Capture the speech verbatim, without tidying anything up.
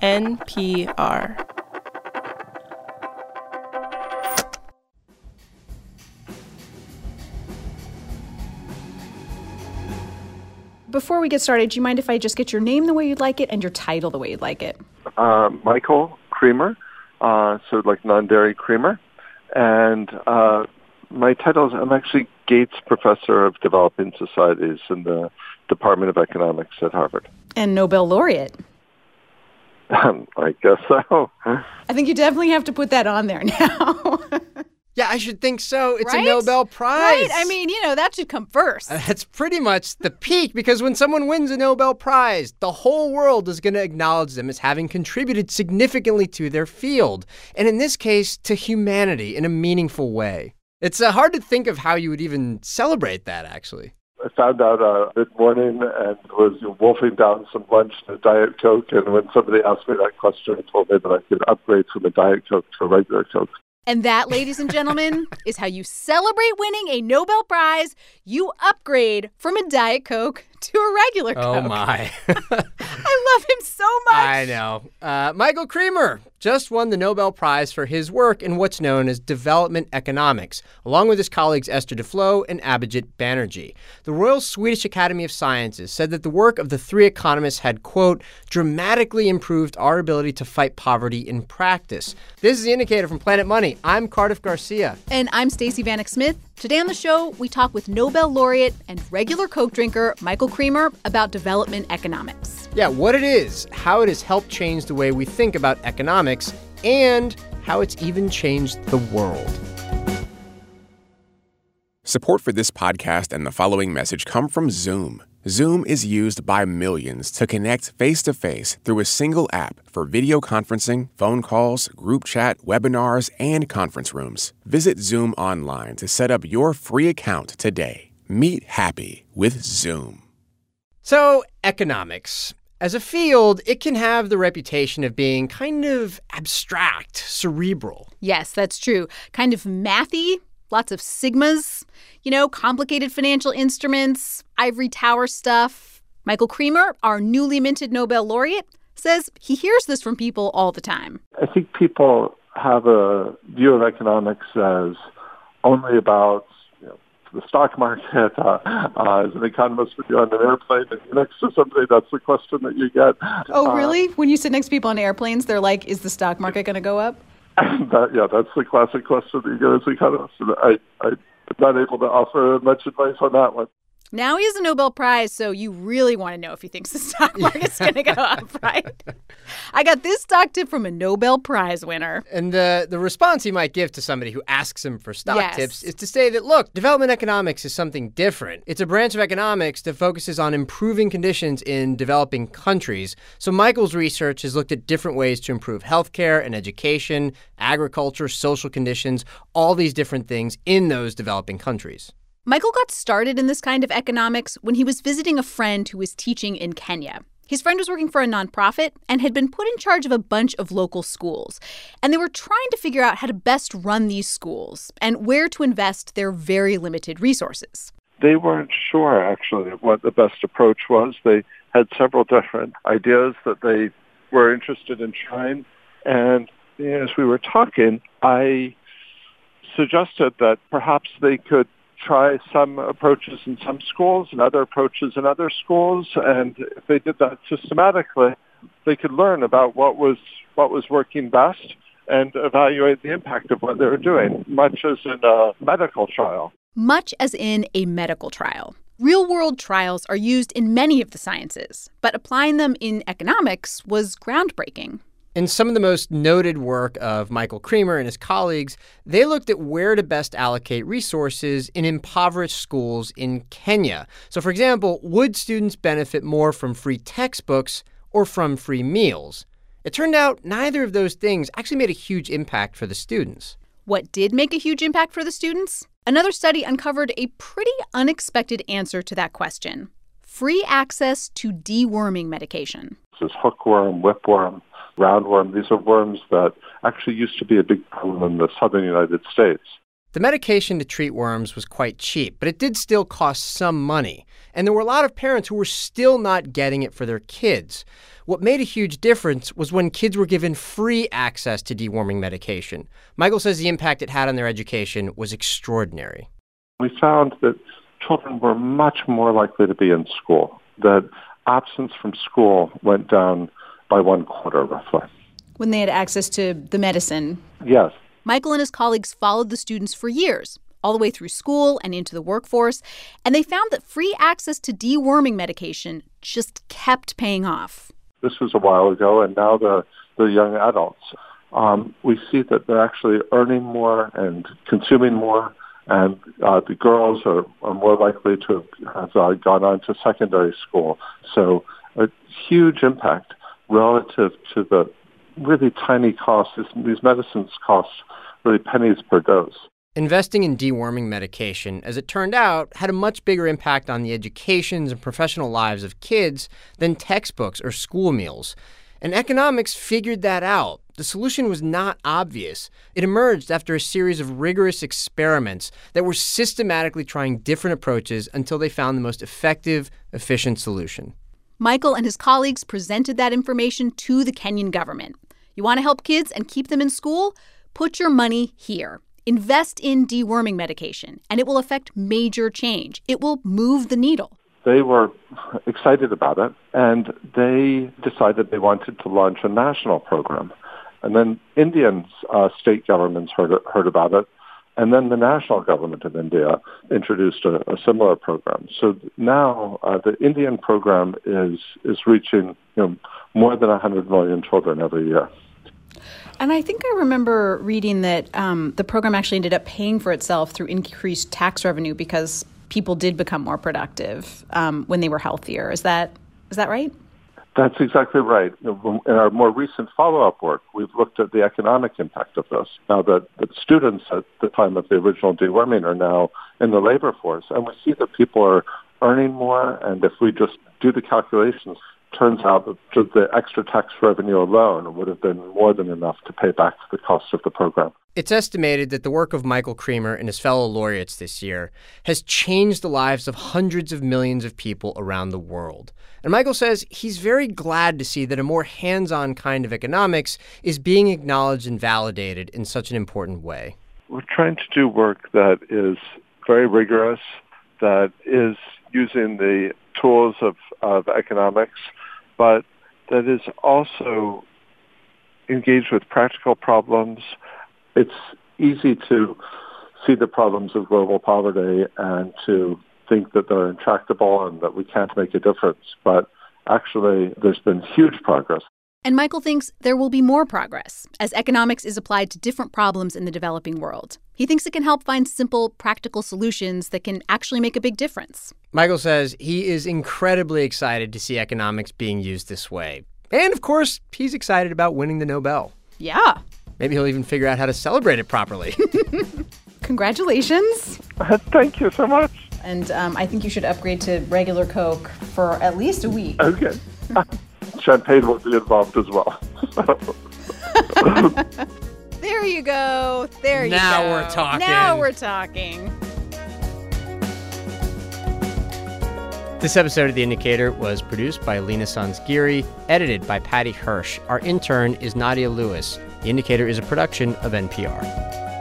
N P R. Before we get started, do you mind if I just get your name the way you'd like it and your title the way you'd like it? Uh, Michael Kremer, uh, so like non-dairy creamer. And uh, my title is, I'm actually Gates Professor of Developing Societies in the Department of Economics at Harvard. And Nobel laureate. Um, I guess so. I think you definitely have to put that on there now. Yeah, I should think so. It's right? a Nobel Prize. Right? I mean, you know, that should come first. Uh, that's pretty much the peak, because when someone wins a Nobel Prize, the whole world is going to acknowledge them as having contributed significantly to their field, and in this case, to humanity in a meaningful way. It's uh, hard to think of how you would even celebrate that, actually. I found out uh, mid-morning and was wolfing down some lunch to a Diet Coke, and when somebody asked me that question, I told me that I could upgrade from a Diet Coke to a regular Coke. And that, ladies and gentlemen, is how you celebrate winning a Nobel Prize. You upgrade from a Diet Coke to a regular Coke. Oh, my. I love him so much. I know. Uh, Michael Kremer just won the Nobel Prize for his work in what's known as development economics, along with his colleagues Esther Duflo and Abhijit Banerjee. The Royal Swedish Academy of Sciences said that the work of the three economists had, quote, dramatically improved our ability to fight poverty in practice. This is The Indicator from Planet Money. I'm Cardiff Garcia. And I'm Stacey Vanek Smith. Today on the show, we talk with Nobel laureate and regular Coke drinker Michael Kremer about development economics. Yeah, what it is, how it has helped change the way we think about economics, and how it's even changed the world. Support for this podcast and the following message come from Zoom. Zoom is used by millions to connect face-to-face through a single app for video conferencing, phone calls, group chat, webinars, and conference rooms. Visit Zoom online to set up your free account today. Meet happy with Zoom. So, economics. As a field, it can have the reputation of being kind of abstract, cerebral. Yes, that's true. Kind of mathy, lots of sigmas, you know, complicated financial instruments, ivory tower stuff. Michael Kremer, our newly minted Nobel laureate, says he hears this from people all the time. I think people have a view of economics as only about the stock market. Uh, uh, as an economist, when you're on an airplane and you're next to somebody, that's the question that you get. Oh, really? Uh, when you sit next to people on airplanes, they're like, is the stock market going to go up? That, yeah, that's the classic question that you get as an economist. And I, I'm not able to offer much advice on that one. Now he has a Nobel Prize, so you really want to know if he thinks the stock market's going to go up, right? I got this stock tip from a Nobel Prize winner. And the, the response he might give to somebody who asks him for stock yes. tips is to say that, look, development economics is something different. It's a branch of economics that focuses on improving conditions in developing countries. So Michael's research has looked at different ways to improve healthcare and education, agriculture, social conditions, all these different things in those developing countries. Michael got started in this kind of economics when he was visiting a friend who was teaching in Kenya. His friend was working for a nonprofit and had been put in charge of a bunch of local schools. And they were trying to figure out how to best run these schools and where to invest their very limited resources. They weren't sure, actually, what the best approach was. They had several different ideas that they were interested in trying. And as we were talking, I suggested that perhaps they could try some approaches in some schools and other approaches in other schools. And if they did that systematically, they could learn about what was what was working best and evaluate the impact of what they were doing, much as in a medical trial. Much as in a medical trial. Real-world trials are used in many of the sciences, but applying them in economics was groundbreaking. In some of the most noted work of Michael Kremer and his colleagues, they looked at where to best allocate resources in impoverished schools in Kenya. So, for example, would students benefit more from free textbooks or from free meals? It turned out neither of those things actually made a huge impact for the students. What did make a huge impact for the students? Another study uncovered a pretty unexpected answer to that question. Free access to deworming medication. This is hookworm, whipworm, roundworm. These are worms that actually used to be a big problem in the southern United States. The medication to treat worms was quite cheap, but it did still cost some money. And there were a lot of parents who were still not getting it for their kids. What made a huge difference was when kids were given free access to deworming medication. Michael says the impact it had on their education was extraordinary. We found that children were much more likely to be in school, that absence from school went down by one quarter, roughly. When they had access to the medicine? Yes. Michael and his colleagues followed the students for years, all the way through school and into the workforce, and they found that free access to deworming medication just kept paying off. This was a while ago, and now the, the young adults, um, we see that they're actually earning more and consuming more, and uh, the girls are, are more likely to have uh, gone on to secondary school. So a huge impact relative to the really tiny costs. These medicines cost really pennies per dose. Investing in deworming medication, as it turned out, had a much bigger impact on the educations and professional lives of kids than textbooks or school meals. And economics figured that out. The solution was not obvious. It emerged after a series of rigorous experiments that were systematically trying different approaches until they found the most effective, efficient solution. Michael and his colleagues presented that information to the Kenyan government. You want to help kids and keep them in school? Put your money here. Invest in deworming medication, and it will affect major change. It will move the needle. They were excited about it, and they decided they wanted to launch a national program. And then Indian uh, state governments heard, heard about it, and then the national government of India introduced a, a similar program. So now uh, the Indian program is is reaching you know, more than one hundred million children every year. And I think I remember reading that um, the program actually ended up paying for itself through increased tax revenue because people did become more productive um, when they were healthier. Is that is that right? That's exactly right. In our more recent follow-up work, we've looked at the economic impact of this. Now that the students at the time of the original deworming are now in the labor force, and we see that people are earning more, and if we just do the calculations, turns out that just the extra tax revenue alone would have been more than enough to pay back the cost of the program. It's estimated that the work of Michael Kremer and his fellow laureates this year has changed the lives of hundreds of millions of people around the world. And Michael says he's very glad to see that a more hands-on kind of economics is being acknowledged and validated in such an important way. We're trying to do work that is very rigorous, that is using the tools of, of economics, but that is also engaged with practical problems. It's easy to see the problems of global poverty and to think that they're intractable and that we can't make a difference. But actually, there's been huge progress. And Michael thinks there will be more progress as economics is applied to different problems in the developing world. He thinks it can help find simple, practical solutions that can actually make a big difference. Michael says he is incredibly excited to see economics being used this way. And, of course, he's excited about winning the Nobel. Yeah. Maybe he'll even figure out how to celebrate it properly. Congratulations. Thank you so much. And um, I think you should upgrade to regular Coke for at least a week. Okay. Champagne will be involved as well. There you go. There you now go. Now we're talking. Now we're talking. This episode of The Indicator was produced by Lena Sansgiri, edited by Patty Hirsch. Our intern is Nadia Lewis. The Indicator is a production of N P R.